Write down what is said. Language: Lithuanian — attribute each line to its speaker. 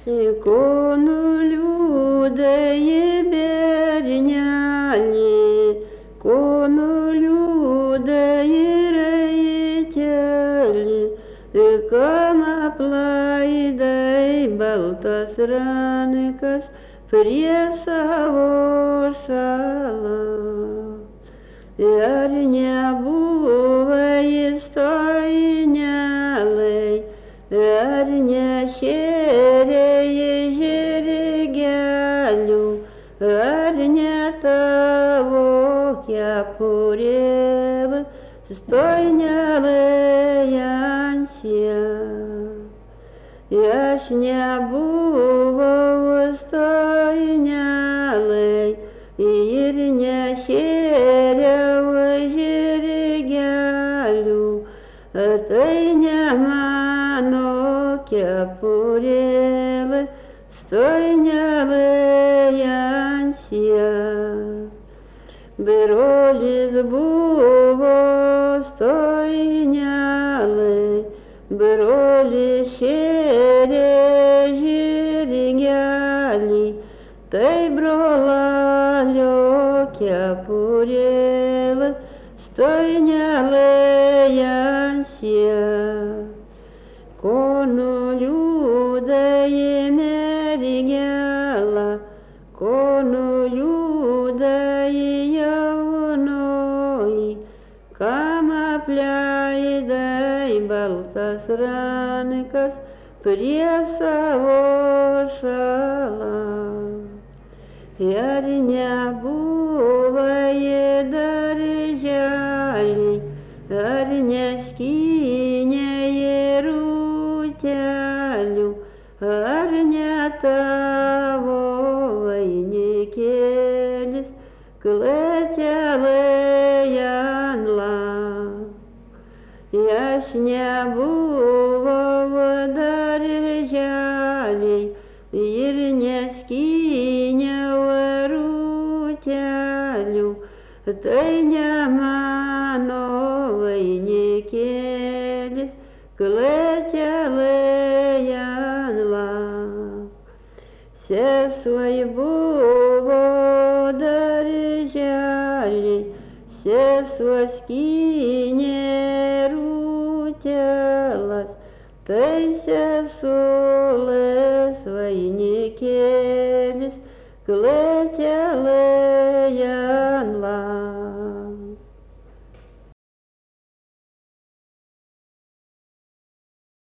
Speaker 1: Икону людeye bernyali, konu людeye reiteli, kam aplaidai baltas ranikas prie savo šalo. Ar nebuvo įstojinelai, ar nešėrė žirgelių, ar ne tavo kepurėlė, stojinelai ant sienos. Aš nebuvau stojinelai ir nešėriau žirgelių, tai ne mano kepurėlė, stojinelai ant sienos. Brolis buvo stojinelai, brolis šėrė žirgelį, tai brolalio kepurėlė, stojinelai ant sienos. Konu liūdai mergela, konu liūdai jaunoji, kam apleidai baltas rankas prie savo šalo. Ar nebuvai darželį, ar neskynei rūtelių, ar ne tavo vainikėlis kletelai ant lango. Aš nebuvau darželį ir neskyniau rūtelių, tai ne mano vainikėlis kletelai ant lango. Sesuo buvo darželį, sesuo skynė rūtelas, tai sesulės vainikėlis